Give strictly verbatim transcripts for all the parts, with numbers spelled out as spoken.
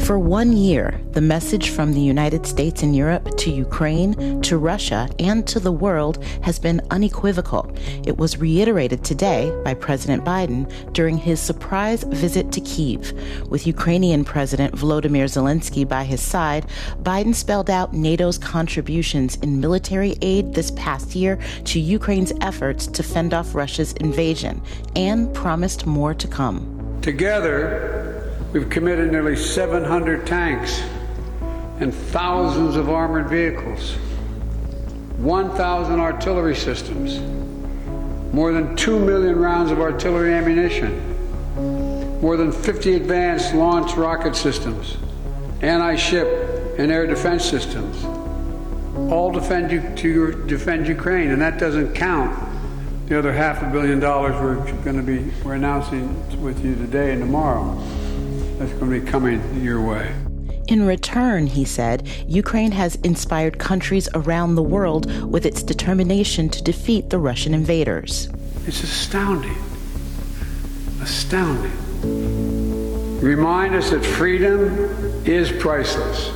For one year, the message from the United States and Europe to Ukraine, to Russia, and to the world has been unequivocal. It was reiterated today by President Biden during his surprise visit to Kyiv. With Ukrainian President Volodymyr Zelensky by his side, Biden spelled out NATO's contributions in military aid this past year to Ukraine's efforts to fend off Russia's invasion and promised more to come. Together, we've committed nearly seven hundred tanks and thousands of armored vehicles, one thousand artillery systems, more than two million rounds of artillery ammunition, more than fifty advanced launch rocket systems, anti-ship and air defense systems, all defend you, to defend Ukraine, and that doesn't count the other half a billion dollars we're going to be we're announcing with you today and tomorrow. That's going to be coming your way. In return, he said, Ukraine has inspired countries around the world with its determination to defeat the Russian invaders. It's astounding. Astounding. Remind us that freedom is priceless.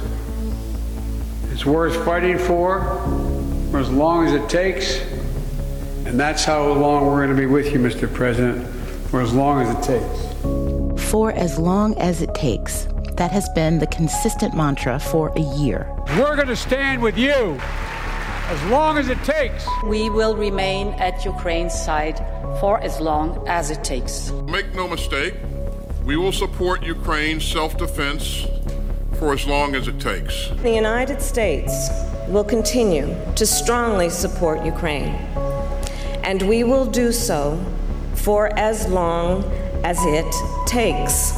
It's worth fighting for, for as long as it takes. And that's how long we're going to be with you, Mister President, for as long as it takes. For as long as it takes. That has been the consistent mantra for a year. We're going to stand with you as long as it takes. We will remain at Ukraine's side for as long as it takes. Make no mistake, we will support Ukraine's self-defense for as long as it takes. The United States will continue to strongly support Ukraine, and we will do so for as long as it takes.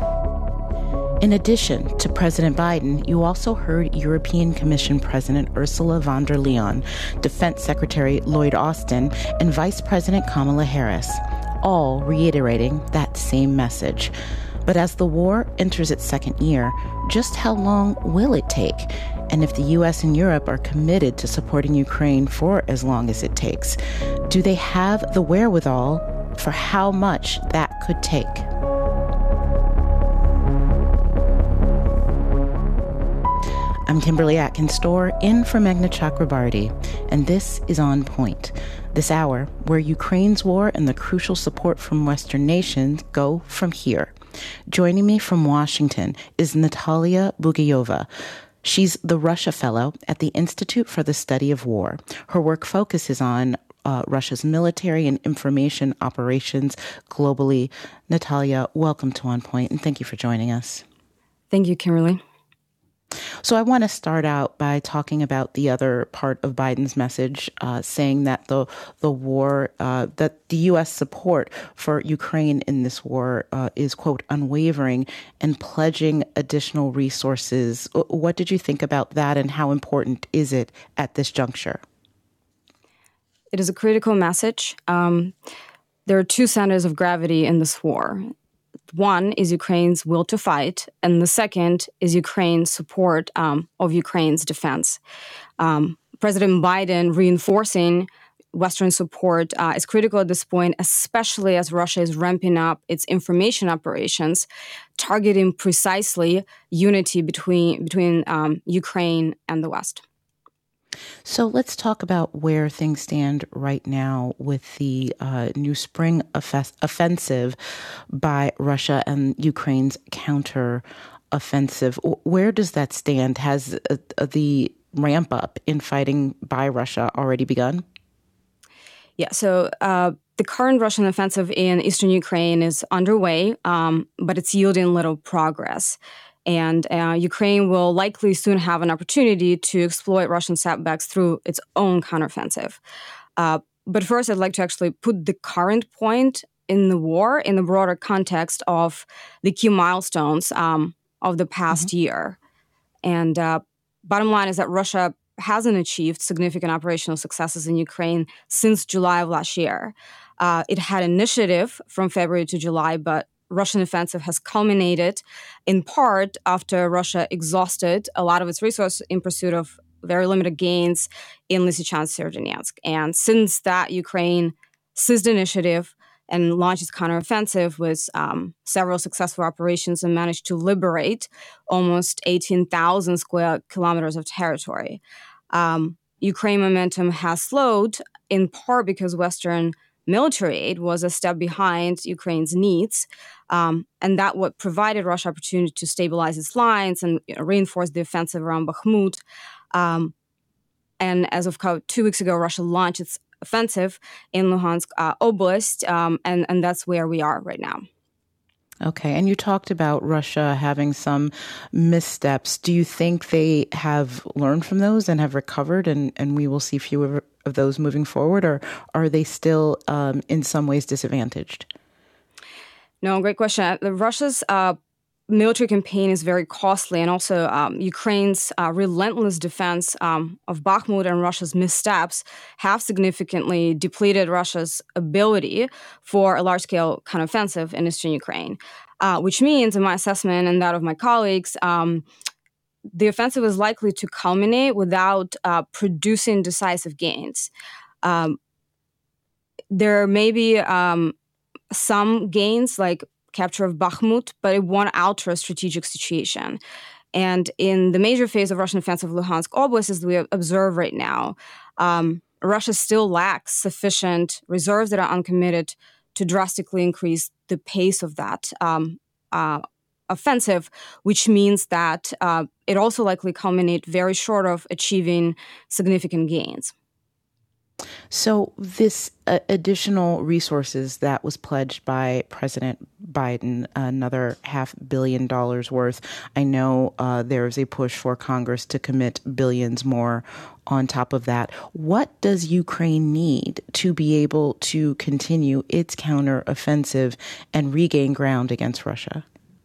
In addition to President Biden, you also heard European Commission President Ursula von der Leyen, Defense Secretary Lloyd Austin, and Vice President Kamala Harris, all reiterating that same message. But as the war enters its second year, just how long will it take? And if the U S and Europe are committed to supporting Ukraine for as long as it takes, do they have the wherewithal for how much that could take? I'm Kimberly Atkins-Storr, in for Meghna Chakrabarty, and this is On Point. This hour, where Ukraine's war and the crucial support from Western nations go from here. Joining me from Washington is Natalia Bugayova. She's the Russia Fellow at the Institute for the Study of War. Her work focuses on uh, Russia's military and information operations globally. Natalia, welcome to On Point, and thank you for joining us. Thank you, Kimberly. So I want to start out by talking about the other part of Biden's message, uh, saying that the the war, uh, that the U S support for Ukraine in this war uh, is, quote, unwavering, and pledging additional resources. What did you think about that, and how important is it at this juncture? It is a critical message. Um, there are two centers of gravity in this war. One is Ukraine's will to fight, and the second is Ukraine's support um, of Ukraine's defense. Um, President Biden reinforcing Western support uh, is critical at this point, especially as Russia is ramping up its information operations, targeting precisely unity between, between um, Ukraine and the West. So let's talk about where things stand right now with the uh, new spring off- offensive by Russia and Ukraine's counter-offensive. Where does that stand? Has uh, the ramp-up in fighting by Russia already begun? Yeah, so uh, the current Russian offensive in eastern Ukraine is underway, um, but it's yielding little progress. And uh, Ukraine will likely soon have an opportunity to exploit Russian setbacks through its own counteroffensive. Uh, but first, I'd like to actually put the current point in the war in the broader context of the key milestones um, of the past mm-hmm. year. And uh, bottom line is that Russia hasn't achieved significant operational successes in Ukraine since July of last year. Uh, it had initiative from February to July, but Russian offensive has culminated in part after Russia exhausted a lot of its resources in pursuit of very limited gains in Lysychansk, Severodonetsk. And since that, Ukraine seized initiative, and launched its counteroffensive with um, several successful operations and managed to liberate almost eighteen thousand square kilometers of territory. Um, Ukraine momentum has slowed, in part because Western military aid was a step behind Ukraine's needs, um, and that what provided Russia opportunity to stabilize its lines and you know, reinforce the offensive around Bakhmut. Um, and as of two weeks ago, Russia launched its offensive in Luhansk uh, Oblast, um, and, and that's where we are right now. Okay, and you talked about Russia having some missteps. Do you think they have learned from those and have recovered, and, and we will see fewer of those moving forward, or are they still um, in some ways disadvantaged? No, great question. Russia's uh, military campaign is very costly, and also um, Ukraine's uh, relentless defense um, of Bakhmut and Russia's missteps have significantly depleted Russia's ability for a large-scale counteroffensive in eastern Ukraine, uh, which means, in my assessment and that of my colleagues, um, the offensive is likely to culminate without uh, producing decisive gains. Um, there may be um, some gains, like capture of Bakhmut, but it won't alter a strategic situation. And in the major phase of Russian offensive Luhansk Oblast, as we observe right now, um, Russia still lacks sufficient reserves that are uncommitted to drastically increase the pace of that um, uh, offensive, which means that uh, it also likely culminate very short of achieving significant gains. So this uh, additional resources that was pledged by President Biden, another half billion dollars worth, I know uh, there is a push for Congress to commit billions more on top of that. What does Ukraine need to be able to continue its counteroffensive and regain ground against Russia?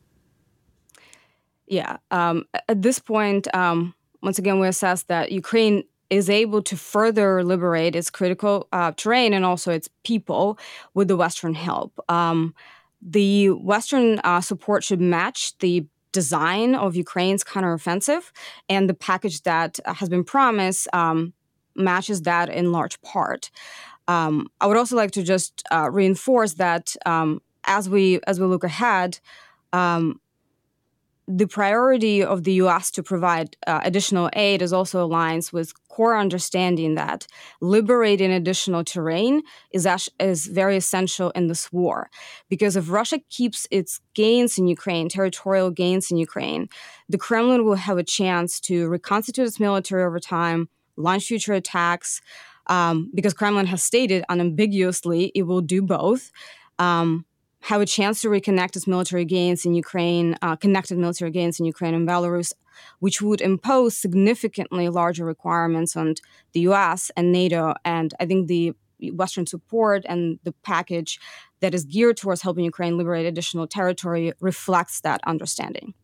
Yeah. Um, at this point, um, once again, we assess that Ukraine is able to further liberate its critical uh, terrain and also its people with the Western help. Um, the Western uh, support should match the design of Ukraine's counteroffensive, and the package that has been promised um, matches that in large part. Um, I would also like to just uh, reinforce that um, as we as we look ahead, um, the priority of the U S to provide uh, additional aid is also aligns with core understanding that liberating additional terrain is, is very essential in this war. Because if Russia keeps its gains in Ukraine, territorial gains in Ukraine, the Kremlin will have a chance to reconstitute its military over time, launch future attacks, um, because Kremlin has stated unambiguously it will do both. Um, have a chance to reconnect its military gains in Ukraine, uh, connected military gains in Ukraine and Belarus, which would impose significantly larger requirements on the U S and NATO. And I think the Western support and the package that is geared towards helping Ukraine liberate additional territory reflects that understanding.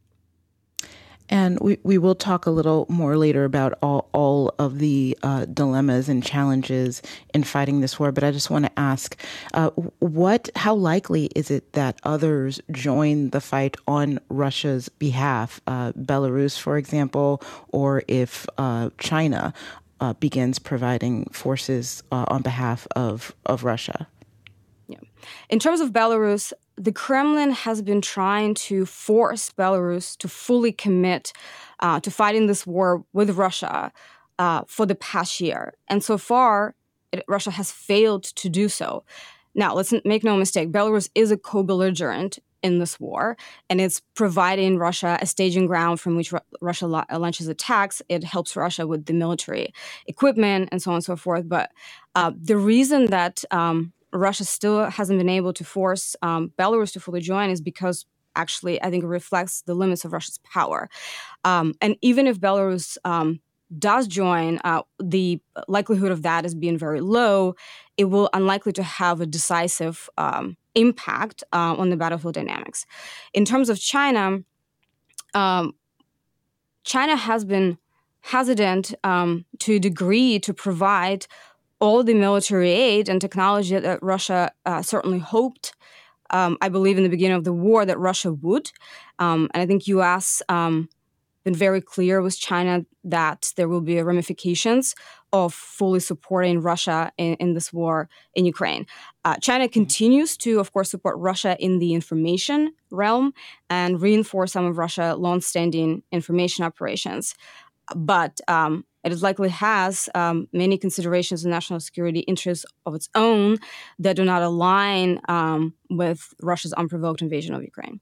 And we, we will talk a little more later about all, all of the uh, dilemmas and challenges in fighting this war. But I just want to ask, uh, what, how likely is it that others join the fight on Russia's behalf, uh, Belarus, for example, or if uh, China uh, begins providing forces uh, on behalf of, of Russia? Yeah. In terms of Belarus, the Kremlin has been trying to force Belarus to fully commit uh, to fighting this war with Russia uh, for the past year. And so far, it, Russia has failed to do so. Now, let's make no mistake, Belarus is a co-belligerent in this war, and it's providing Russia a staging ground from which Ru- Russia la- launches attacks. It helps Russia with the military equipment and so on and so forth. But uh, the reason that um, Russia still hasn't been able to force um, Belarus to fully join is because actually I think it reflects the limits of Russia's power. Um, and even if Belarus um, does join, uh, the likelihood of that is being very low. It will unlikely to have a decisive um, impact uh, on the battlefield dynamics. In terms of China, um, China has been hesitant um, to a degree to provide all the military aid and technology that Russia uh, certainly hoped, um, I believe, in the beginning of the war that Russia would. Um, and I think U S um, been very clear with China that there will be ramifications of fully supporting Russia in, in this war in Ukraine. Uh, China continues to, of course, support Russia in the information realm and reinforce some of Russia's longstanding information operations. But um, it likely has um, many considerations of national security interests of its own that do not align um, with Russia's unprovoked invasion of Ukraine.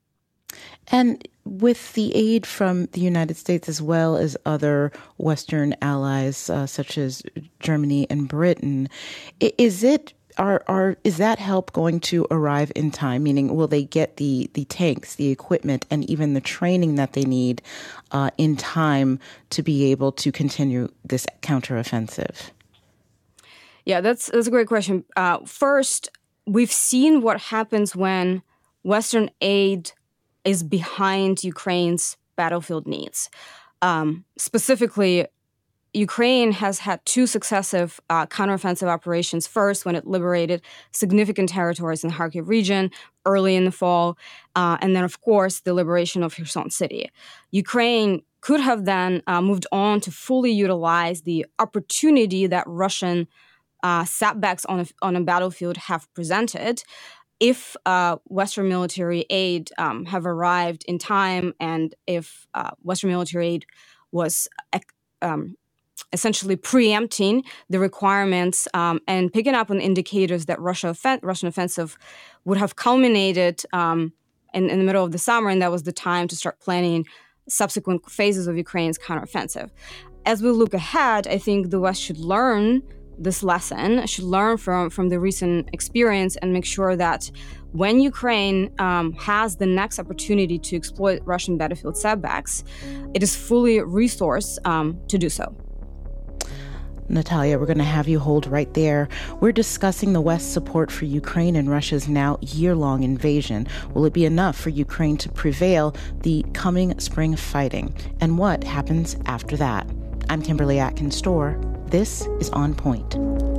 And with the aid from the United States as well as other Western allies, uh, such as Germany and Britain, is it are are is that help going to arrive in time? Meaning, will they get the the tanks, the equipment, and even the training that they need uh, in time to be able to continue this counteroffensive? Yeah, that's that's a great question. Uh, first, we've seen what happens when Western aid is behind Ukraine's battlefield needs. Um, specifically, Ukraine has had two successive uh, counteroffensive operations. First, when it liberated significant territories in the Kharkiv region early in the fall, uh, and then, of course, the liberation of Kherson City. Ukraine could have then uh, moved on to fully utilize the opportunity that Russian uh, setbacks on a, on a battlefield have presented if uh, Western military aid um, have arrived in time, and if uh, Western military aid was um, essentially preempting the requirements um, and picking up on indicators that Russia offen- Russian offensive would have culminated um, in, in the middle of the summer, and that was the time to start planning subsequent phases of Ukraine's counteroffensive. As we look ahead, I think the West should learn this lesson, should learn from, from the recent experience and make sure that when Ukraine um, has the next opportunity to exploit Russian battlefield setbacks, it is fully resourced um, to do so. Natalia, we're going to have you hold right there. We're discussing the West's support for Ukraine and Russia's now year-long invasion. Will it be enough for Ukraine to prevail the coming spring fighting? And what happens after that? I'm Kimberly Atkins-Storr. This is On Point.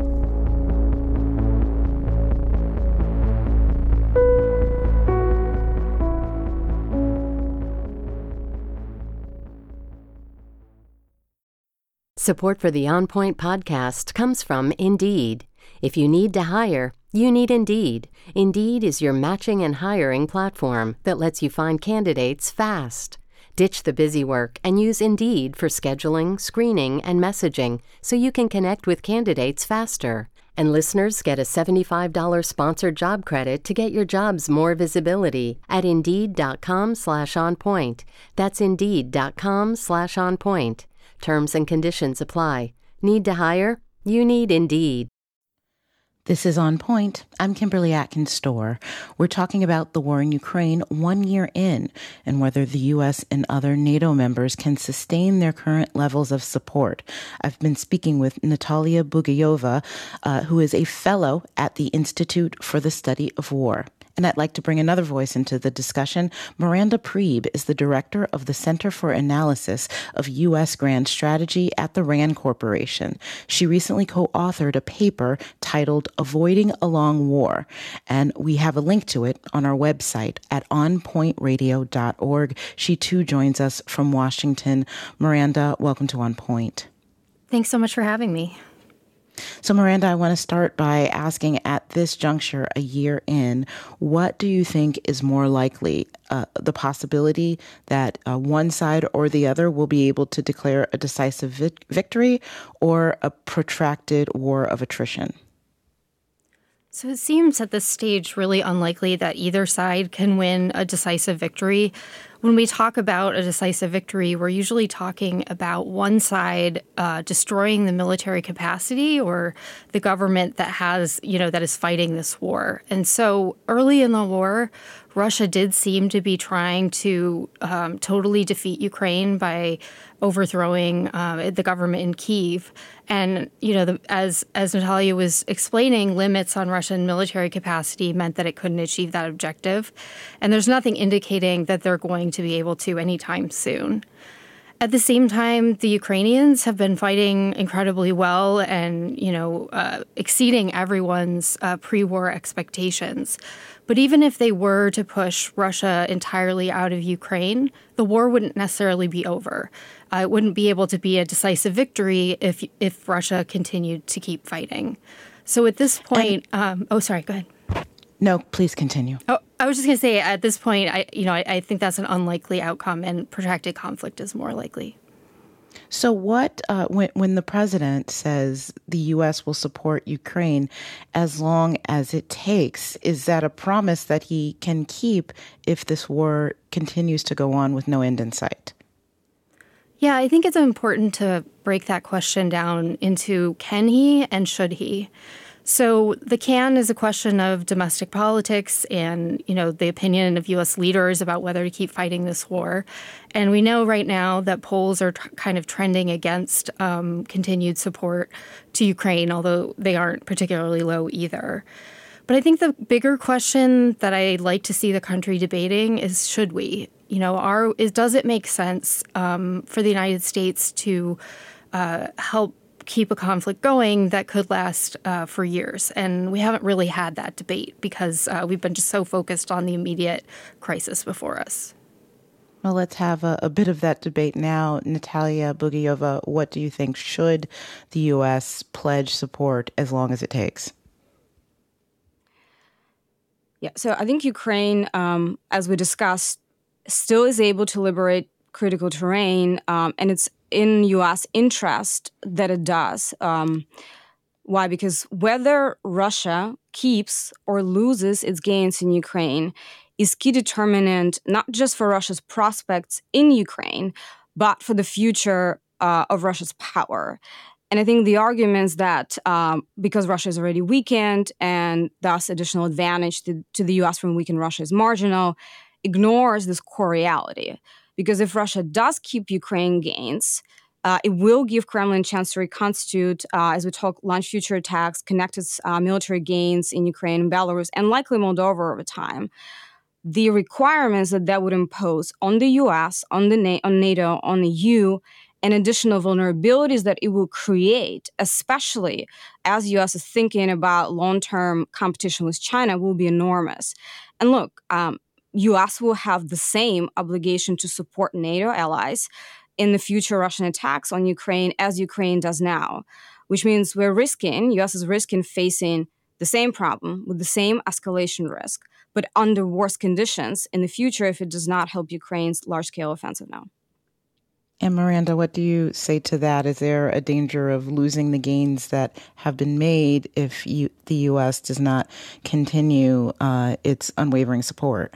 Support for the On Point podcast comes from Indeed. If you need to hire, you need Indeed. Indeed is your matching and hiring platform that lets you find candidates fast. Ditch the busy work and use Indeed for scheduling, screening, and messaging so you can connect with candidates faster. And listeners get a seventy-five dollars sponsored job credit to get your jobs more visibility at Indeed.com slash onpoint. That's Indeed.com slash onpoint. Terms and conditions apply. Need to hire? You need Indeed. This is On Point. I'm Kimberly Atkins-Storr. We're talking about the war in Ukraine one year in and whether the U S and other NATO members can sustain their current levels of support. I've been speaking with Natalia Bugayova, uh, who is a fellow at the Institute for the Study of War. And I'd like to bring another voice into the discussion. Miranda Priebe is the director of the Center for Analysis of U S Grand Strategy at the RAND Corporation. She recently co-authored a paper titled Avoiding a Long War, and we have a link to it on our website at on point radio dot org. She too joins us from Washington. Miranda, welcome to On Point. Thanks so much for having me. So, Miranda, I want to start by asking, at this juncture, a year in, what do you think is more likely? Uh, the possibility that uh, one side or the other will be able to declare a decisive vi- victory or a protracted war of attrition? So it seems at this stage really unlikely that either side can win a decisive victory. When we talk about a decisive victory, we're usually talking about one side uh, destroying the military capacity or the government that has, you know, that is fighting this war. And so early in the war, Russia did seem to be trying to um, totally defeat Ukraine by overthrowing uh, the government in Kyiv. And, you know, the, as as Natalia was explaining, limits on Russian military capacity meant that it couldn't achieve that objective. And there's nothing indicating that they're going to be able to anytime soon. At the same time, the Ukrainians have been fighting incredibly well and, you know, uh, exceeding everyone's uh, pre-war expectations. But even if they were to push Russia entirely out of Ukraine, the war wouldn't necessarily be over. Uh, it wouldn't be able to be a decisive victory if if Russia continued to keep fighting. So at this point, and, um, oh, sorry, go ahead. No, please continue. Oh, I was just going to say, at this point, I, you know, I, I think that's an unlikely outcome, and protracted conflict is more likely. So what, uh, when, when the president says the U S will support Ukraine as long as it takes, is that a promise that he can keep if this war continues to go on with no end in sight? Yeah, I think it's important to break that question down into can he and should he? So the can is a question of domestic politics and, you know, the opinion of U S leaders about whether to keep fighting this war. And we know right now that polls are t- kind of trending against um, continued support to Ukraine, although they aren't particularly low either. But I think the bigger question that I'd like to see the country debating is should we? You know, are, is, does it make sense um, for the United States to uh, help keep a conflict going that could last uh, for years? And we haven't really had that debate because uh, we've been just so focused on the immediate crisis before us. Well, let's have a, a bit of that debate now. Natalia Bugayova, what do you think? Should the U S pledge support as long as it takes? Yeah, so I think Ukraine, um, as we discussed, still is able to liberate critical terrain, um, and it's in U S interest that it does. Um, why? Because whether Russia keeps or loses its gains in Ukraine is key determinant not just for Russia's prospects in Ukraine, but for the future uh, of Russia's power. And I think the arguments that um, because Russia is already weakened and thus additional advantage to, to the U S from weakened Russia is marginal, ignores this core reality. Because if Russia does keep Ukraine gains, uh, it will give Kremlin a chance to reconstitute, uh, as we talk, launch future attacks, connect its uh, military gains in Ukraine and Belarus, and likely Moldova over time. The requirements that that would impose on the U S, on the Na- on NATO, on the E U, and additional vulnerabilities that it will create, especially as U S is thinking about long-term competition with China, will be enormous. And look, um, U S will have the same obligation to support NATO allies in the future Russian attacks on Ukraine as Ukraine does now, which means we're risking, U S is risking facing the same problem with the same escalation risk, but under worse conditions in the future if it does not help Ukraine's large-scale offensive now. And Miranda, what do you say to that? Is there a danger of losing the gains that have been made if you, the U S does not continue uh, its unwavering support?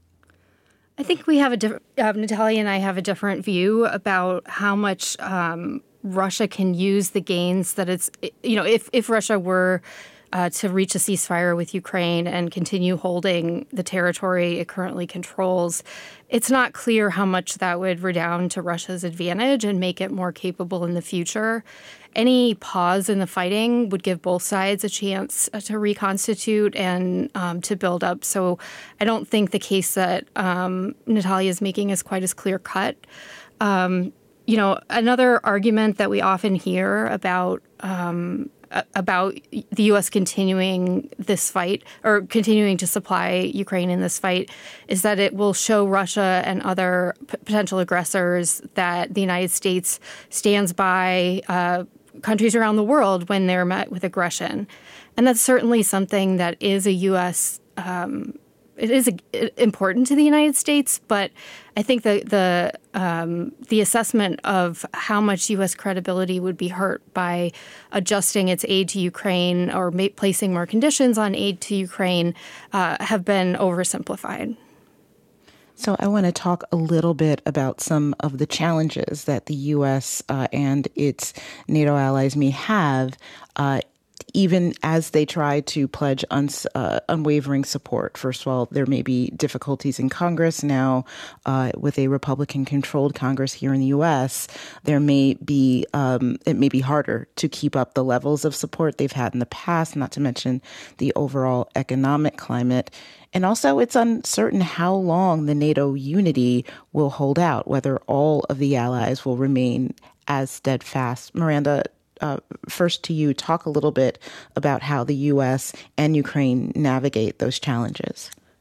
I think we have a different, uh, Natalia and I have a different view about how much um, Russia can use the gains that it's, you know, if, if Russia were uh, to reach a ceasefire with Ukraine and continue holding the territory it currently controls, it's not clear how much that would redound to Russia's advantage and make it more capable in the future. Any pause in the fighting would give both sides a chance to reconstitute and um, to build up. So I don't think the case that um, Natalia is making is quite as clear-cut. Um, you know, another argument that we often hear about um, about the U S continuing this fight or continuing to supply Ukraine in this fight is that it will show Russia and other p- potential aggressors that the United States stands by uh, countries around the world when they're met with aggression. And that's certainly something that is a U S um, it is a, important to the United States, but I think the the um, the assessment of how much U S credibility would be hurt by adjusting its aid to Ukraine or ma- placing more conditions on aid to Ukraine uh, have been oversimplified. So I want to talk a little bit about some of the challenges that the U S uh, and its NATO allies may have uh, even as they try to pledge uns, uh, unwavering support. First of all, there may be difficulties in Congress now uh, with a Republican-controlled Congress here in the U S. There may be, um, it may be harder to keep up the levels of support they've had in the past, not to mention the overall economic climate. And also, it's uncertain how long the NATO unity will hold out, whether all of the allies will remain as steadfast. Miranda, Uh, first to you, talk a little bit about how the U S and Ukraine navigate those challenges.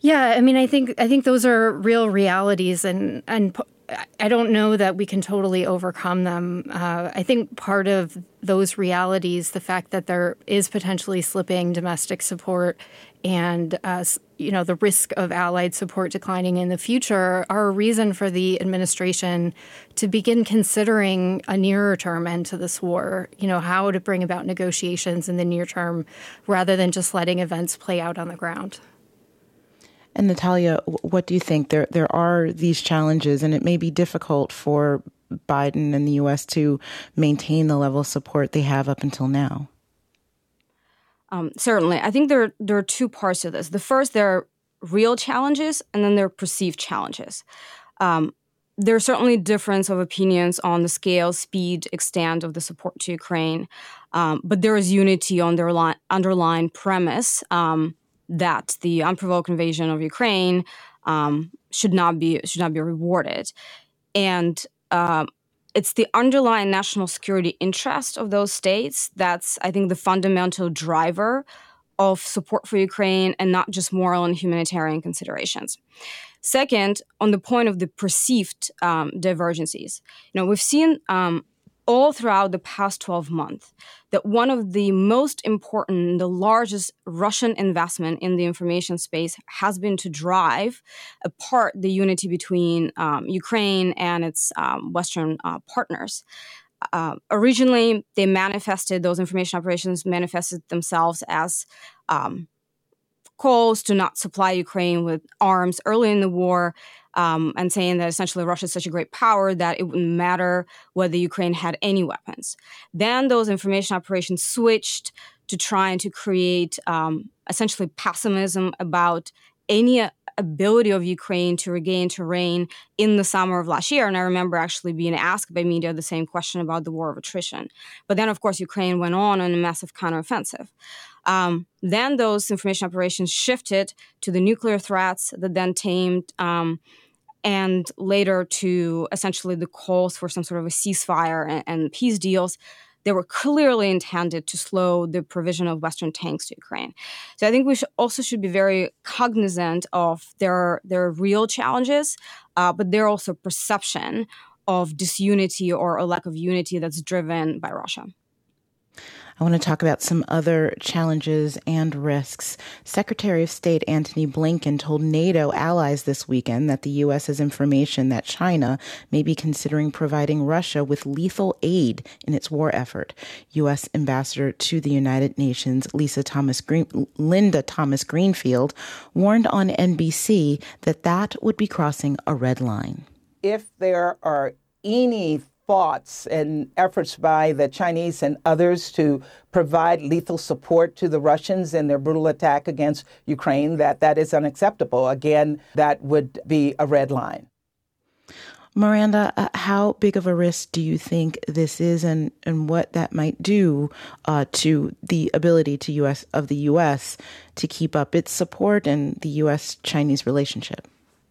Yeah, I mean, I think I think those are real realities, and and I don't know that we can totally overcome them. Uh, I think part of those realities, the fact that there is potentially slipping domestic support, and uh, you know the risk of allied support declining in the future, are a reason for the administration to begin considering a nearer term end to this war. You know, how to bring about negotiations in the near term, rather than just letting events play out on the ground. And Natalia, what do you think? There there are these challenges, and it may be difficult for Biden and the U S to maintain the level of support they have up until now. Um, certainly. I think there, there are two parts to this. The first, there are real challenges, and then there are perceived challenges. Um, there's certainly difference of opinions on the scale, speed, extent of the support to Ukraine, um, but there is unity on the underlying premise um, that the unprovoked invasion of Ukraine um, should not be should not be rewarded, and uh, it's the underlying national security interest of those states that's, I think, the fundamental driver of support for Ukraine, and not just moral and humanitarian considerations. Second, on the point of the perceived um, divergencies, you know, we've seen um, all throughout the past twelve months that one of the most important, the largest Russian investment in the information space has been to drive apart the unity between um, Ukraine and its um, Western uh, partners. Uh, originally, they manifested, those information operations manifested themselves as um, calls to not supply Ukraine with arms early in the war, um, and saying that essentially Russia is such a great power that it wouldn't matter whether Ukraine had any weapons. Then those information operations switched to trying to create um, essentially pessimism about any ability of Ukraine to regain terrain in the summer of last year. And I remember actually being asked by media the same question about the war of attrition. But then, of course, Ukraine went on on a massive counteroffensive. Um, then those information operations shifted to the nuclear threats that then tamed, um, and later to essentially the calls for some sort of a ceasefire and, and peace deals. They were clearly intended to slow the provision of Western tanks to Ukraine. So I think we should also should be very cognizant of their, their real challenges, uh, but their also perception of disunity or a lack of unity that's driven by Russia. I want to talk about some other challenges and risks. Secretary of State Antony Blinken told NATO allies this weekend that the U S has information that China may be considering providing Russia with lethal aid in its war effort. U S Ambassador to the United Nations Lisa Thomas Green, Linda Thomas Greenfield warned on N B C that that would be crossing a red line. If there are any thoughts and efforts by the Chinese and others to provide lethal support to the Russians in their brutal attack against Ukraine, that that is unacceptable. Again, that would be a red line. Miranda, uh, how big of a risk do you think this is, and, and what that might do uh, to the ability to U S of the U S to keep up its support and the U S-Chinese relationship?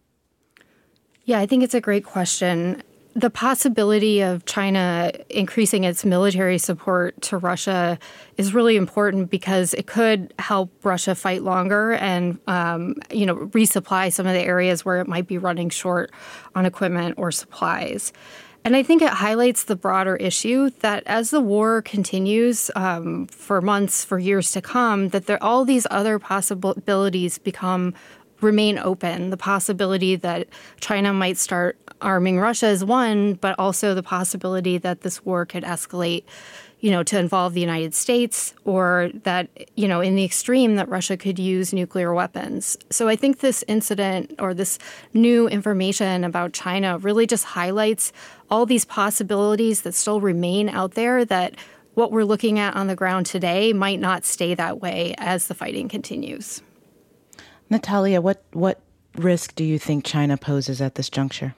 Yeah, I think it's a great question. The possibility of China increasing its military support to Russia is really important because it could help Russia fight longer and, um, you know, resupply some of the areas where it might be running short on equipment or supplies. And I think it highlights the broader issue that as the war continues um, for months, for years to come, that there all these other possibilities become remain open. The possibility that China might start arming Russia is one, but also the possibility that this war could escalate, you know, to involve the United States, or that, you know, in the extreme, that Russia could use nuclear weapons. So I think this incident or this new information about China really just highlights all these possibilities that still remain out there, that what we're looking at on the ground today might not stay that way as the fighting continues. Natalia, what, what risk do you think China poses at this juncture?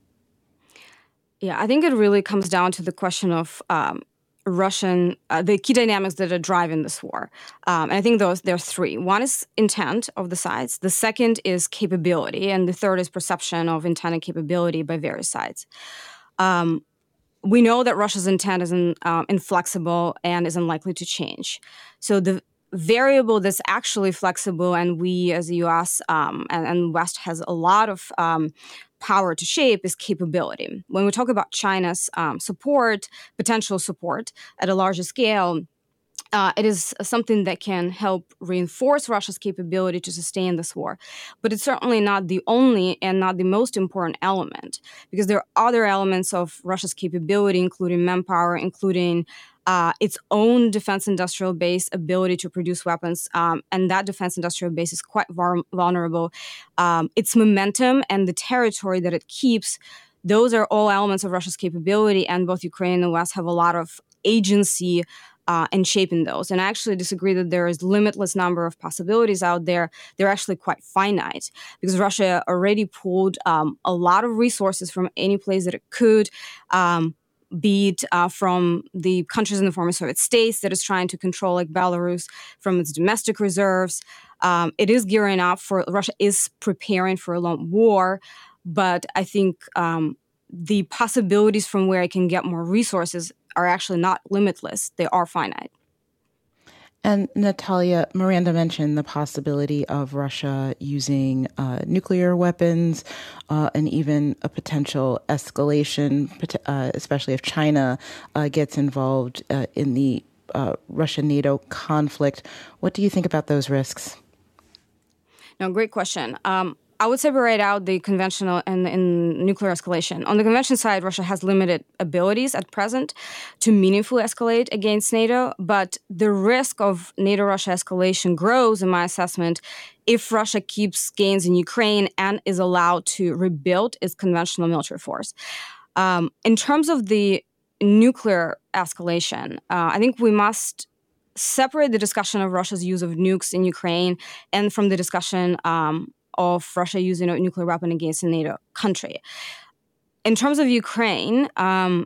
Yeah, I think it really comes down to the question of um, Russian, uh, the key dynamics that are driving this war. Um, and I think those there are three. One is intent of the sides. The second is capability. And the third is perception of intent and capability by various sides. Um, we know that Russia's intent is in, um, inflexible and is unlikely to change. So the variable that's actually flexible, and we as the U S um, and, and West has a lot of um, power to shape, is capability. When we talk about China's um, support, potential support at a larger scale, Uh, it is something that can help reinforce Russia's capability to sustain this war. But it's certainly not the only and not the most important element, because there are other elements of Russia's capability, including manpower, including uh, its own defense industrial base ability to produce weapons. Um, and that defense industrial base is quite var- vulnerable. Um, its momentum and the territory that it keeps, those are all elements of Russia's capability. And both Ukraine and the West have a lot of agency Uh, and shaping those. And I actually disagree that there is limitless number of possibilities out there. They're actually quite finite, because Russia already pulled um, a lot of resources from any place that it could, um, be it uh, from the countries in the former Soviet states that is trying to control, like Belarus, from its domestic reserves. Um, it is gearing up for, Russia is preparing for a long war, but I think um, the possibilities from where it can get more resources are actually not limitless. They are finite. And Natalia, Miranda mentioned the possibility of Russia using uh, nuclear weapons uh, and even a potential escalation, uh, especially if China uh, gets involved uh, in the uh, Russia-NATO conflict. What do you think about those risks? No, great question. Um, I would separate out the conventional and, and nuclear escalation. On the convention side, Russia has limited abilities at present to meaningfully escalate against NATO, but the risk of NATO-Russia escalation grows, in my assessment, if Russia keeps gains in Ukraine and is allowed to rebuild its conventional military force. Um, in terms of the nuclear escalation, uh, I think we must separate the discussion of Russia's use of nukes in Ukraine and from the discussion um, of Russia using a nuclear weapon against a NATO country. In terms of Ukraine, um,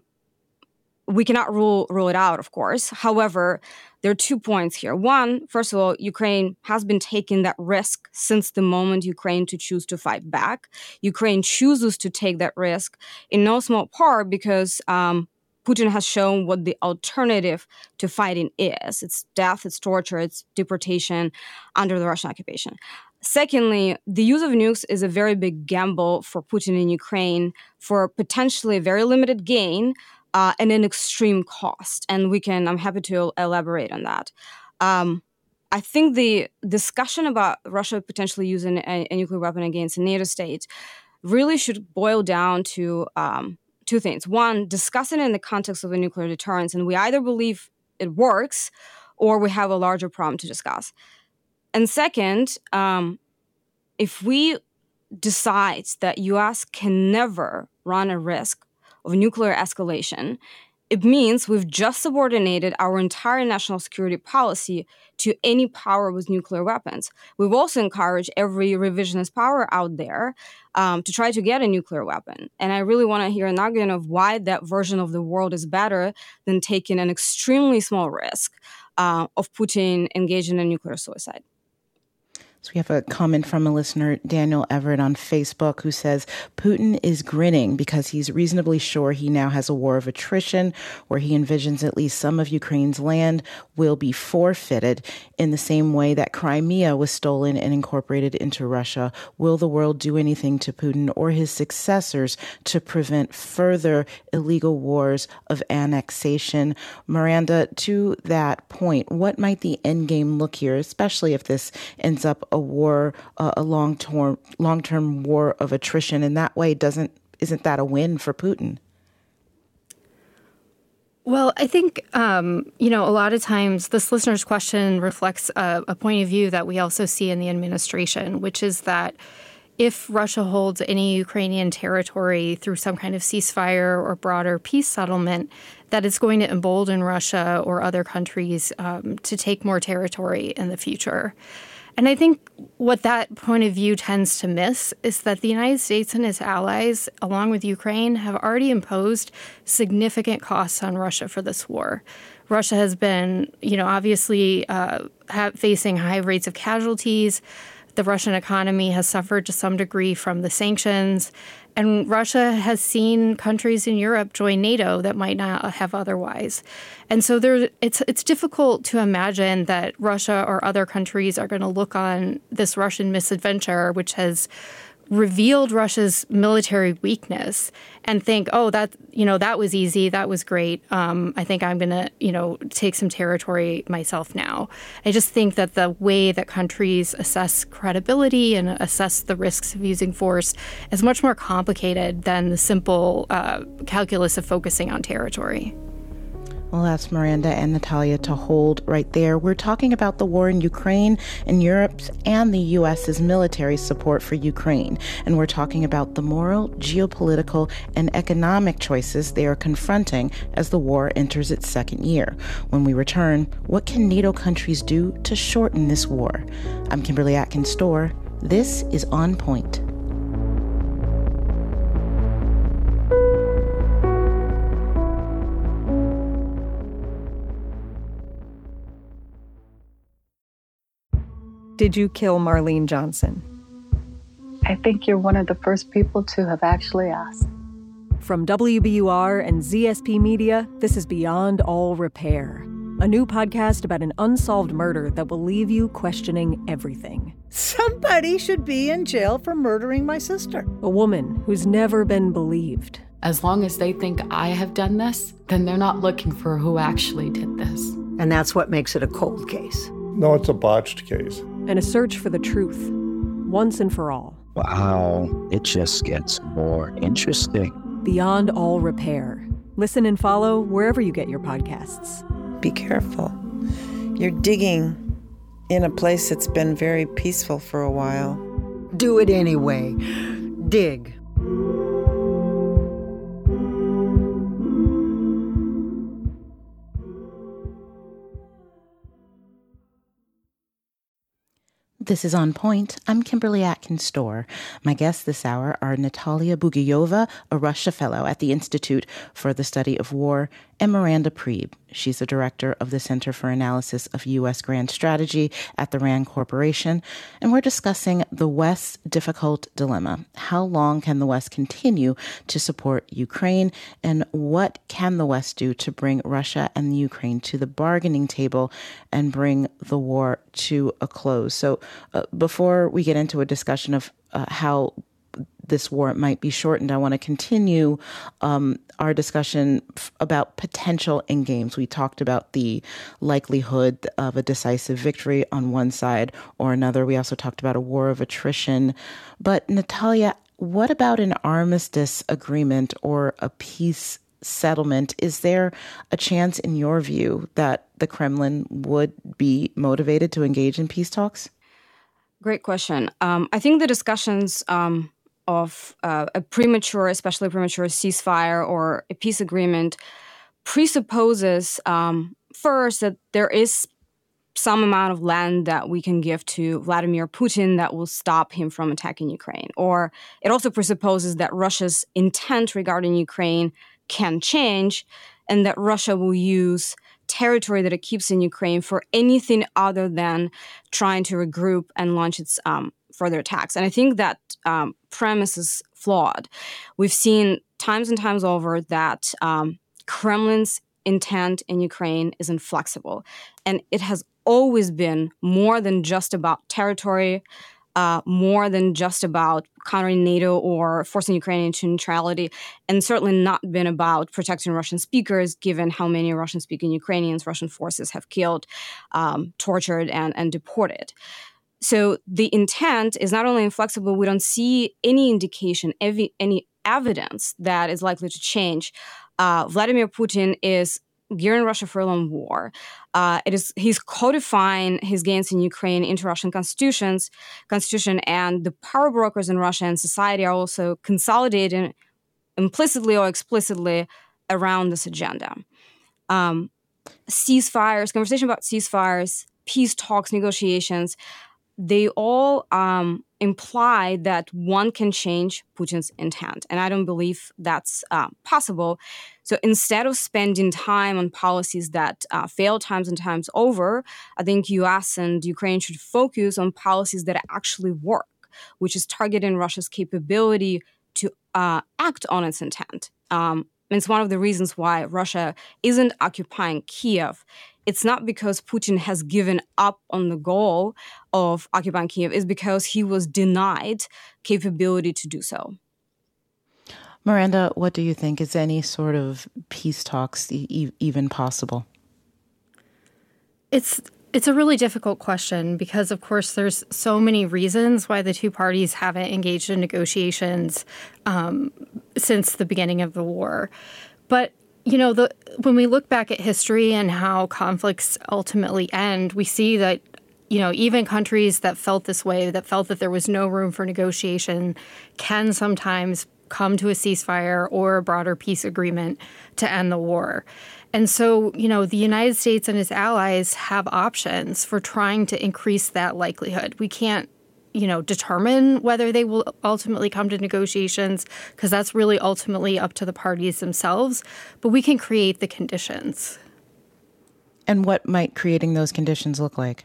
we cannot rule rule it out, of course. However, there are two points here. One, first of all, Ukraine has been taking that risk since the moment Ukraine to choose to fight back. Ukraine chooses to take that risk in no small part because um, Putin has shown what the alternative to fighting is. It's death, it's torture, it's deportation under the Russian occupation. Secondly, the use of nukes is a very big gamble for Putin in Ukraine for potentially a very limited gain uh, and an extreme cost. And we can, I'm happy to elaborate on that. Um, I think the discussion about Russia potentially using a, a nuclear weapon against a NATO state really should boil down to um, two things. One, discussing it in the context of a nuclear deterrence, and we either believe it works or we have a larger problem to discuss. And second, um, if we decide that U S can never run a risk of nuclear escalation, it means we've just subordinated our entire national security policy to any power with nuclear weapons. We've also encouraged every revisionist power out there um, to try to get a nuclear weapon. And I really want to hear an argument of why that version of the world is better than taking an extremely small risk uh, of Putin engaging in nuclear suicide. So we have a comment from a listener, Daniel Everett, on Facebook, who says, Putin is grinning because he's reasonably sure he now has a war of attrition where he envisions at least some of Ukraine's land will be forfeited in the same way that Crimea was stolen and incorporated into Russia. Will the world do anything to Putin or his successors to prevent further illegal wars of annexation? Miranda, to that point, what might the end game look here, especially if this ends up a war, uh, a long-term, long-term war of attrition, and that way doesn't isn't that a win for Putin? Well, I think, um, you know, a lot of times this listener's question reflects a, a point of view that we also see in the administration, which is that if Russia holds any Ukrainian territory through some kind of ceasefire or broader peace settlement, that it's going to embolden Russia or other countries um, to take more territory in the future. And I think what that point of view tends to miss is that the United States and its allies, along with Ukraine, have already imposed significant costs on Russia for this war. Russia has been, you know, obviously uh, have, facing high rates of casualties. The Russian economy has suffered to some degree from the sanctions, and Russia has seen countries in Europe join NATO that might not have otherwise. And so there, it's it's difficult to imagine that Russia or other countries are going to look on this Russian misadventure, which has revealed Russia's military weakness, and think, oh, that, you know, that was easy. That was great. Um, I think I'm going to, you know, take some territory myself now. I just think that the way that countries assess credibility and assess the risks of using force is much more complicated than the simple uh, calculus of focusing on territory. We'll ask Miranda and Natalia to hold right there. We're talking about the war in Ukraine and Europe's and the U S's military support for Ukraine. And we're talking about the moral, geopolitical, and economic choices they are confronting as the war enters its second year. When we return, what can NATO countries do to shorten this war? I'm Kimberly Atkins-Storr. This is On Point. Did you kill Marlene Johnson? I think you're one of the first people to have actually asked. From W B U R and Z S P Media, this is Beyond All Repair, a new podcast about an unsolved murder that will leave you questioning everything. Somebody should be in jail for murdering my sister. A woman who's never been believed. As long as they think I have done this, then they're not looking for who actually did this. And that's what makes it a cold case. No, it's a botched case. And a search for the truth, once and for all. Wow, it just gets more interesting. Beyond All Repair. Listen and follow wherever you get your podcasts. Be careful. You're digging in a place that's been very peaceful for a while. Do it anyway. Dig. This is On Point. I'm Kimberly Atkins-Storr. My guests this hour are Natalia Bugayova, a Russia Fellow at the Institute for the Study of War, and Miranda Priebe. She's the director of the Center for Analysis of U S Grand Strategy at the RAND Corporation. And we're discussing the West's difficult dilemma. How long can the West continue to support Ukraine? And what can the West do to bring Russia and the Ukraine to the bargaining table and bring the war to a close? So uh, before we get into a discussion of uh, how this war might be shortened, I want to continue um, our discussion f- about potential endgames. We talked about the likelihood of a decisive victory on one side or another. We also talked about a war of attrition. But Natalia, what about an armistice agreement or a peace settlement? Is there a chance, in your view, that the Kremlin would be motivated to engage in peace talks? Great question. Um, I think the discussions um, of uh, a premature, especially premature ceasefire or a peace agreement presupposes um, first that there is some amount of land that we can give to Vladimir Putin that will stop him from attacking Ukraine. Or it also presupposes that Russia's intent regarding Ukraine can change and that Russia will use territory that it keeps in Ukraine for anything other than trying to regroup and launch its um, further attacks. And I think that um, premise is flawed. We've seen times and times over that um, Kremlin's intent in Ukraine is inflexible. And it has always been more than just about territory, uh, more than just about countering NATO or forcing Ukraine into neutrality, and certainly not been about protecting Russian speakers, given how many Russian-speaking Ukrainians Russian forces have killed, um, tortured, and, and deported. So the intent is not only inflexible, we don't see any indication, any, any evidence that is likely to change. Uh, Vladimir Putin is gearing Russia for a long war. Uh, it is he's codifying his gains in Ukraine into Russian constitutions, constitution, and the power brokers in Russia and society are also consolidating implicitly or explicitly around this agenda. Um, ceasefires, conversation about ceasefires, peace talks, negotiations, they all um, imply that one can change Putin's intent. And I don't believe that's uh, possible. So instead of spending time on policies that uh, fail times and times over, I think U S and Ukraine should focus on policies that actually work, which is targeting Russia's capability to uh, act on its intent. Um, and it's one of the reasons why Russia isn't occupying Kiev. It's not because Putin has given up on the goal of occupying Kiev. It's because he was denied capability to do so. Miranda, what do you think? Is any sort of peace talks e- even possible? It's it's a really difficult question because, of course, there's so many reasons why the two parties haven't engaged in negotiations um, since the beginning of the war. But You know, the, when we look back at history and how conflicts ultimately end, we see that, you know, even countries that felt this way, that felt that there was no room for negotiation, can sometimes come to a ceasefire or a broader peace agreement to end the war. And so, you know, the United States and its allies have options for trying to increase that likelihood. We can't, you know, determine whether they will ultimately come to negotiations, because that's really ultimately up to the parties themselves. But we can create the conditions. And what might creating those conditions look like?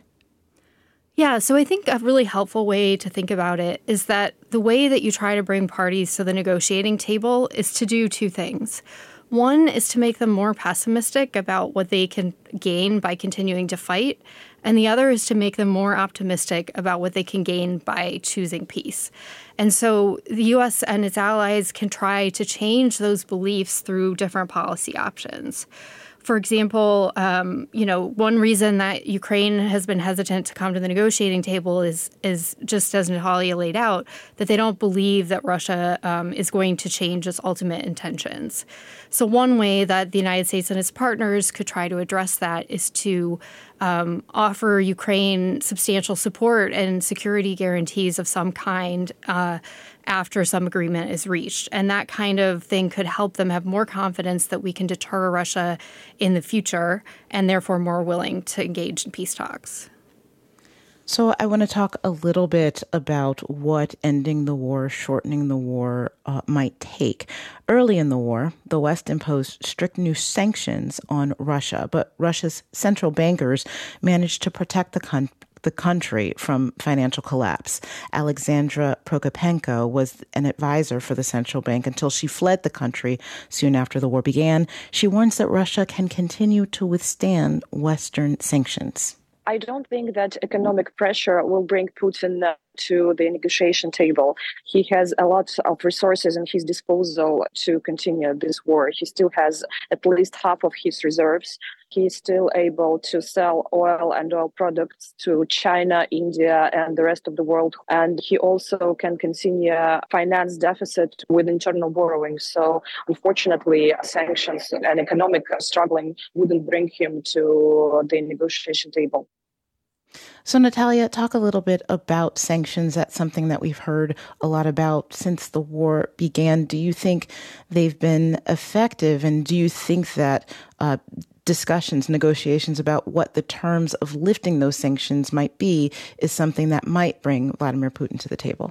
Yeah, so I think a really helpful way to think about it is that the way that you try to bring parties to the negotiating table is to do two things. One is to make them more pessimistic about what they can gain by continuing to fight, and the other is to make them more optimistic about what they can gain by choosing peace. And so the U S and its allies can try to change those beliefs through different policy options. For example, um, you know, one reason that Ukraine has been hesitant to come to the negotiating table is, is just as Natalia laid out, that they don't believe that Russia um, is going to change its ultimate intentions. So one way that the United States and its partners could try to address that is to um, offer Ukraine substantial support and security guarantees of some kind uh, after some agreement is reached. And that kind of thing could help them have more confidence that we can deter Russia in the future and therefore more willing to engage in peace talks. So I want to talk a little bit about what ending the war, shortening the war uh, might take. Early in the war, the West imposed strict new sanctions on Russia, but Russia's central bankers managed to protect the country. the country from financial collapse. Alexandra Prokopenko was an advisor for the central bank until she fled the country soon after the war began. She warns that Russia can continue to withstand Western sanctions. I don't think that economic pressure will bring Putin to the negotiation table. He has a lot of resources at his disposal to continue this war. He still has at least half of his reserves. He is still able to sell oil and oil products to China, India, and the rest of the world. And he also can continue finance deficit with internal borrowing. So unfortunately, sanctions and economic struggling wouldn't bring him to the negotiation table. So, Natalia, talk a little bit about sanctions. That's something that we've heard a lot about since the war began. Do you think they've been effective? And do you think that uh, discussions, negotiations about what the terms of lifting those sanctions might be is something that might bring Vladimir Putin to the table?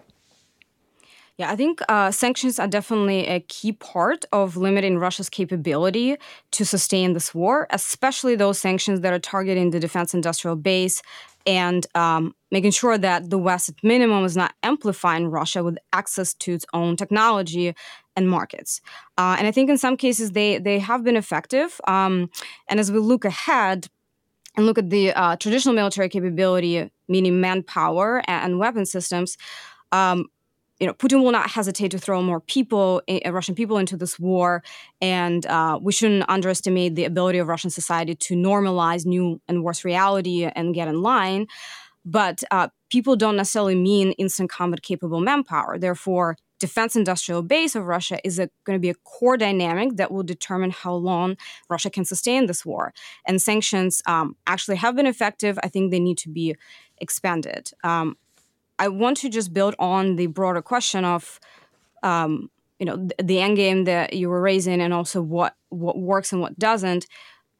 Yeah, I think uh, sanctions are definitely a key part of limiting Russia's capability to sustain this war, especially those sanctions that are targeting the defense industrial base and um, making sure that the West, at minimum, is not amplifying Russia with access to its own technology and markets. Uh, and I think in some cases they, they have been effective. Um, and as we look ahead and look at the uh, traditional military capability, meaning manpower and, and weapon systems, um, you know, Putin will not hesitate to throw more people, uh, Russian people, into this war, and uh, we shouldn't underestimate the ability of Russian society to normalize new and worse reality and get in line. But uh, people don't necessarily mean instant combat-capable manpower. Therefore, defense industrial base of Russia is going to be a core dynamic that will determine how long Russia can sustain this war. And sanctions um, actually have been effective. I think they need to be expanded. Um, I want to just build on the broader question of, um, you know, the, the end game that you were raising, and also what what works and what doesn't.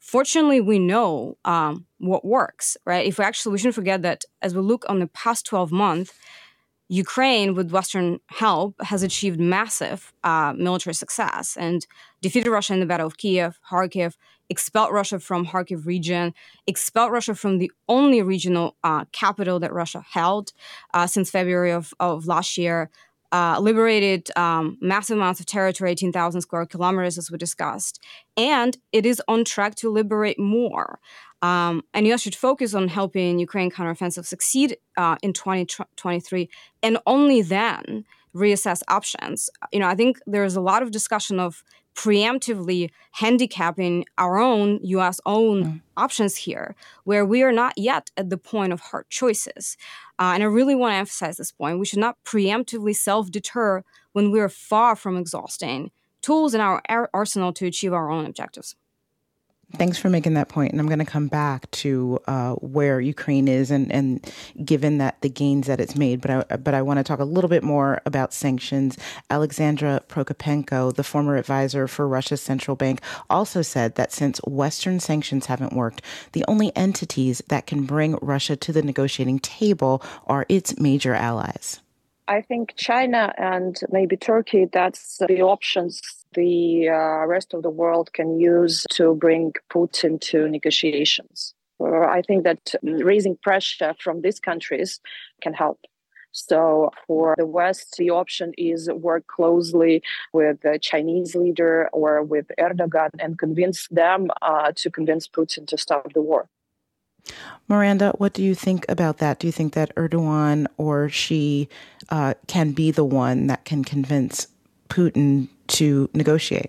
Fortunately, we know um, what works, right? If we actually, we shouldn't forget that as we look on the past twelve months, Ukraine, with Western help, has achieved massive uh, military success and defeated Russia in the Battle of Kiev, Kharkiv, expelled Russia from Kharkiv region, expelled Russia from the only regional uh, capital that Russia held uh, since February of, of last year, uh, liberated um, massive amounts of territory, eighteen thousand square kilometers, as we discussed, and it is on track to liberate more. Um, and U S should focus on helping Ukraine counteroffensive succeed uh, in twenty twenty-three, and only then reassess options. You know, I think there's a lot of discussion of preemptively handicapping our own U S own mm. options here, where we are not yet at the point of hard choices. Uh, and I really want to emphasize this point. We should not preemptively self-deter when we are far from exhausting tools in our arsenal to achieve our own objectives. Thanks for making that point. And I'm going to come back to uh, where Ukraine is and, and given that the gains that it's made. But I, but I want to talk a little bit more about sanctions. Alexandra Prokopenko, the former advisor for Russia's central bank, also said that since Western sanctions haven't worked, the only entities that can bring Russia to the negotiating table are its major allies. I think China and maybe Turkey, that's the options the uh, rest of the world can use to bring Putin to negotiations. Or I think that raising pressure from these countries can help. So for the West, the option is work closely with the Chinese leader or with Erdogan and convince them uh, to convince Putin to stop the war. Miranda, what do you think about that? Do you think that Erdogan or Xi uh, can be the one that can convince Putin to negotiate?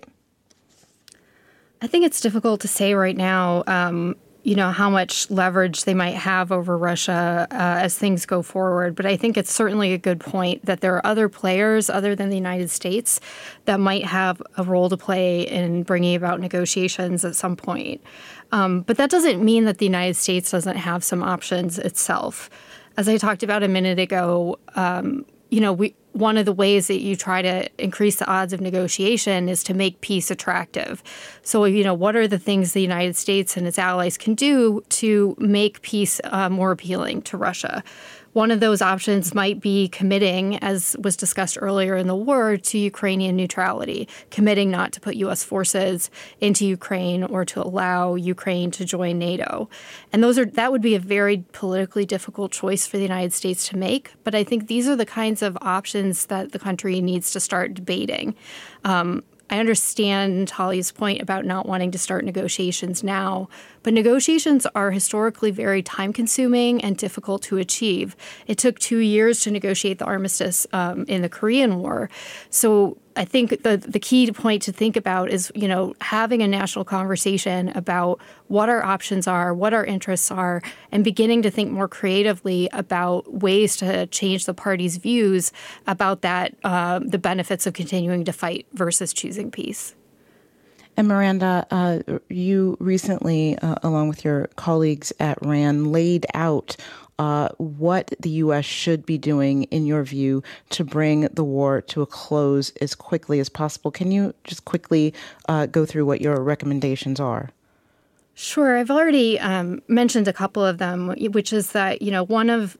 I think it's difficult to say right now, um, you know, how much leverage they might have over Russia uh, as things go forward. But I think it's certainly a good point that there are other players other than the United States that might have a role to play in bringing about negotiations at some point. Um, but that doesn't mean that the United States doesn't have some options itself. As I talked about a minute ago, um, you know, we one of the ways that you try to increase the odds of negotiation is to make peace attractive. So, you know, what are the things the United States and its allies can do to make peace uh, more appealing to Russia? One of those options might be committing, as was discussed earlier in the war, to Ukrainian neutrality, committing not to put U S forces into Ukraine or to allow Ukraine to join NATO. And those are that would be a very politically difficult choice for the United States to make. But I think these are the kinds of options that the country needs to start debating. Um, I understand Natalia's point about not wanting to start negotiations now, but negotiations are historically very time-consuming and difficult to achieve. It took two years to negotiate the armistice um, in the Korean War. So I think the the key point to think about is, you know, having a national conversation about what our options are, what our interests are, and beginning to think more creatively about ways to change the party's views about that, uh, the benefits of continuing to fight versus choosing peace. And Miranda, uh, you recently, uh, along with your colleagues at RAND, laid out Uh, what the U S should be doing, in your view, to bring the war to a close as quickly as possible. Can you just quickly uh, go through what your recommendations are? Sure. I've already um, mentioned a couple of them, which is that, you know, one of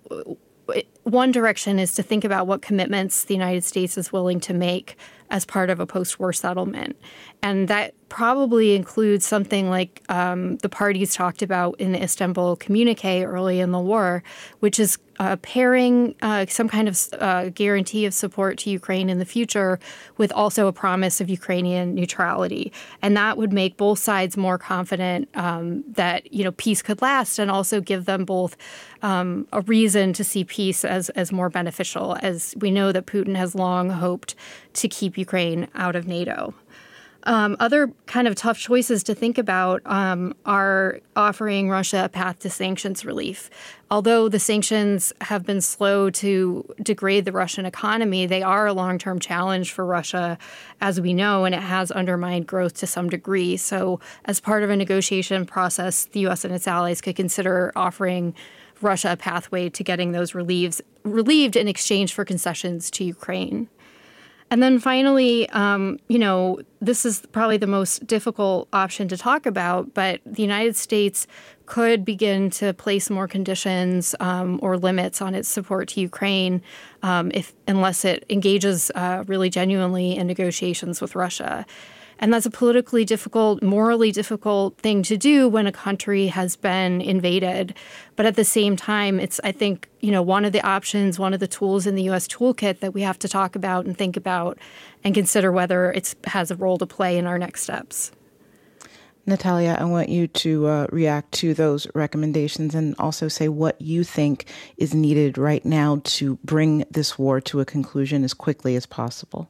one direction is to think about what commitments the United States is willing to make as part of a post-war settlement. And that probably includes something like um, the parties talked about in the Istanbul communique early in the war, which is uh, pairing uh, some kind of uh, guarantee of support to Ukraine in the future with also a promise of Ukrainian neutrality. And that would make both sides more confident um, that, you know, peace could last, and also give them both um, a reason to see peace as, as more beneficial, as we know that Putin has long hoped to keep Ukraine out of NATO. Um, other kind of tough choices to think about um, are offering Russia a path to sanctions relief. Although the sanctions have been slow to degrade the Russian economy, they are a long-term challenge for Russia, as we know, and it has undermined growth to some degree. So as part of a negotiation process, the U S and its allies could consider offering Russia a pathway to getting those relieves, relieved in exchange for concessions to Ukraine. And then finally, um, you know, this is probably the most difficult option to talk about, but the United States could begin to place more conditions um, or limits on its support to Ukraine um, if unless it engages uh, really genuinely in negotiations with Russia. And that's a politically difficult, morally difficult thing to do when a country has been invaded. But at the same time, it's, I think, you know, one of the options, one of the tools in the U S toolkit that we have to talk about and think about and consider whether it has a role to play in our next steps. Natalia, I want you to uh, react to those recommendations and also say what you think is needed right now to bring this war to a conclusion as quickly as possible.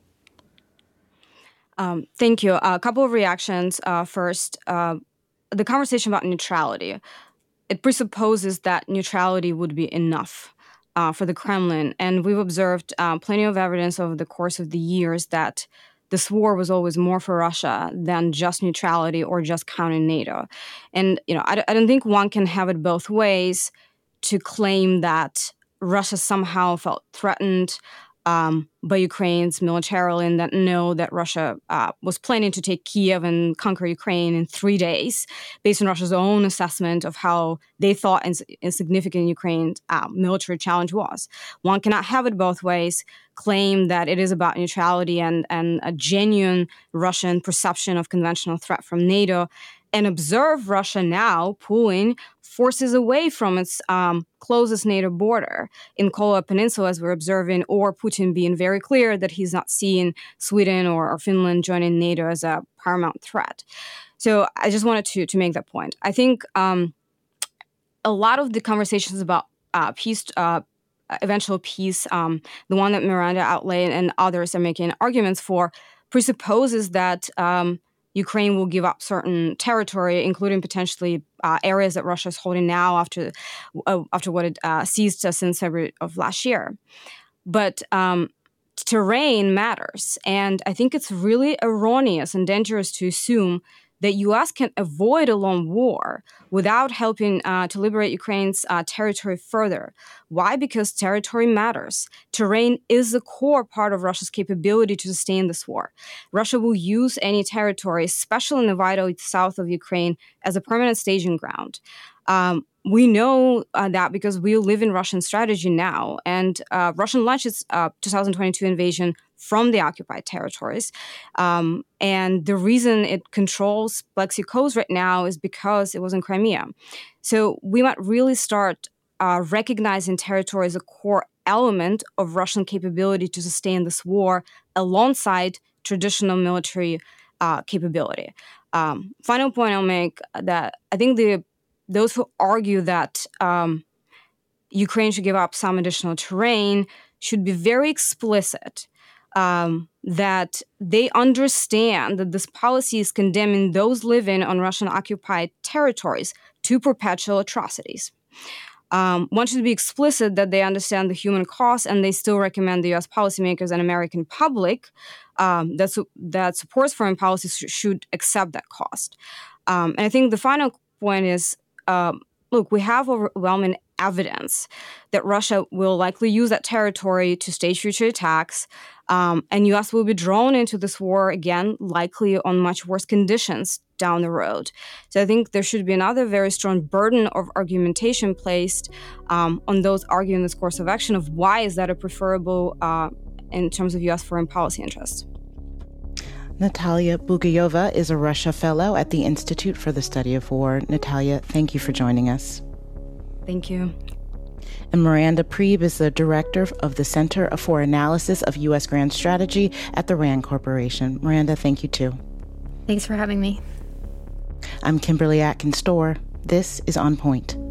Um, thank you. Uh, a couple of reactions. Uh, first, uh, the conversation about neutrality. It presupposes that neutrality would be enough uh, for the Kremlin. And we've observed uh, plenty of evidence over the course of the years that this war was always more for Russia than just neutrality or just counting NATO. And, you know, I, I don't think one can have it both ways to claim that Russia somehow felt threatened Um, by Ukrainians militarily, and that know that Russia uh, was planning to take Kiev and conquer Ukraine in three days, based on Russia's own assessment of how they thought ins- insignificant Ukraine's uh, military challenge was. One cannot have it both ways, claim that it is about neutrality and, and a genuine Russian perception of conventional threat from NATO, and observe Russia now pulling forces away from its um, closest NATO border in Kola Peninsula, as we're observing, or Putin being very clear that he's not seeing Sweden or, or Finland joining NATO as a paramount threat. So I just wanted to, to make that point. I think um, a lot of the conversations about uh, peace, uh, eventual peace, um, the one that Miranda outlaid and others are making arguments for, presupposes that um, Ukraine will give up certain territory, including potentially uh, areas that Russia is holding now after uh, after what it uh, seized since February of last year. But um, terrain matters, and I think it's really erroneous and dangerous to assume that U S can avoid a long war without helping uh, to liberate Ukraine's uh, territory further. Why? Because territory matters. Terrain is the core part of Russia's capability to sustain this war. Russia will use any territory, especially in the vital south of Ukraine, as a permanent staging ground. Um, we know uh, that because we live in Russian strategy now, and uh, Russian launched its uh, two thousand twenty-two invasion from the occupied territories. Um, and the reason it controls Black Sea coast right now is because it was in Crimea. So we might really start uh, recognizing territory as a core element of Russian capability to sustain this war alongside traditional military uh, capability. Um, final point I'll make that I think the those who argue that um, Ukraine should give up some additional terrain should be very explicit um, that they understand that this policy is condemning those living on Russian-occupied territories to perpetual atrocities. Um, one should be explicit that they understand the human cost, and they still recommend the U S policymakers and American public um, that, su- that supports foreign policies sh- should accept that cost. Um, and I think the final point is, um, look, we have overwhelming evidence that Russia will likely use that territory to stage future attacks, um, and U S will be drawn into this war again, likely on much worse conditions down the road. So I think there should be another very strong burden of argumentation placed um, on those arguing this course of action of why is that a preferable uh, in terms of U S foreign policy interests. Natalia Bugayova is a Russia Fellow at the Institute for the Study of War. Natalia, thank you for joining us. Thank you. And Miranda Priebe is the Director of the Center for Analysis of U S Grand Strategy at the RAND Corporation. Miranda, thank you too. Thanks for having me. I'm Kimberly Atkins-Storr. This is On Point.